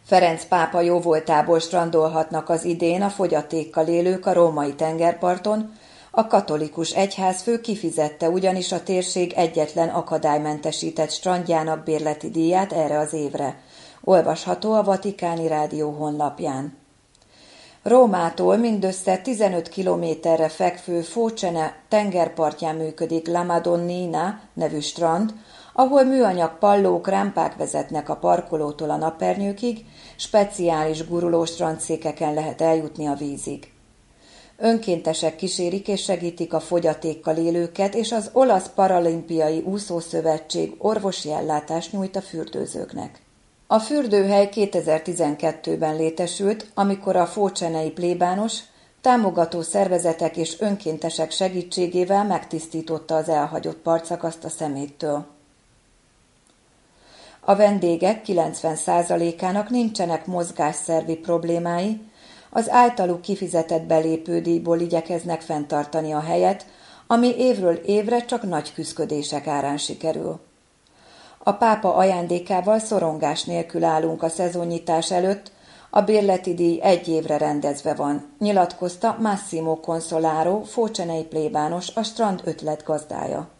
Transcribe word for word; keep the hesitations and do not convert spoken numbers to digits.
Ferenc pápa jóvoltából strandolhatnak az idén a fogyatékkal élők a római tengerparton, a katolikus egyházfő kifizette ugyanis a térség egyetlen akadálymentesített strandjának bérleti díját erre az évre. Olvasható a Vatikáni Rádió honlapján. Rómától mindössze tizenöt kilométerre fekvő Focene tengerpartján működik La Madonnina nevű strand, ahol műanyag pallók, rámpák vezetnek a parkolótól a napernyőkig, speciális guruló strandszékeken lehet eljutni a vízig. Önkéntesek kísérik és segítik a fogyatékkal élőket, és az Olasz Paralimpiai Úszószövetség orvosi ellátást nyújt a fürdőzőknek. A fürdőhely kétezer-tizenkettőben létesült, amikor a focenei plébános támogató szervezetek és önkéntesek segítségével megtisztította az elhagyott partszakaszt a szeméttől. A vendégek kilencven százalékának nincsenek mozgásszervi problémái, az általuk kifizetett belépődíjból igyekeznek fenntartani a helyet, ami évről évre csak nagy küszködések árán sikerül. A pápa ajándékával szorongás nélkül állunk a szezonnyitás előtt, a bérleti díj egy évre rendezve van, nyilatkozta Massimo Consolaro, focenei plébános, a strand ötlet gazdája.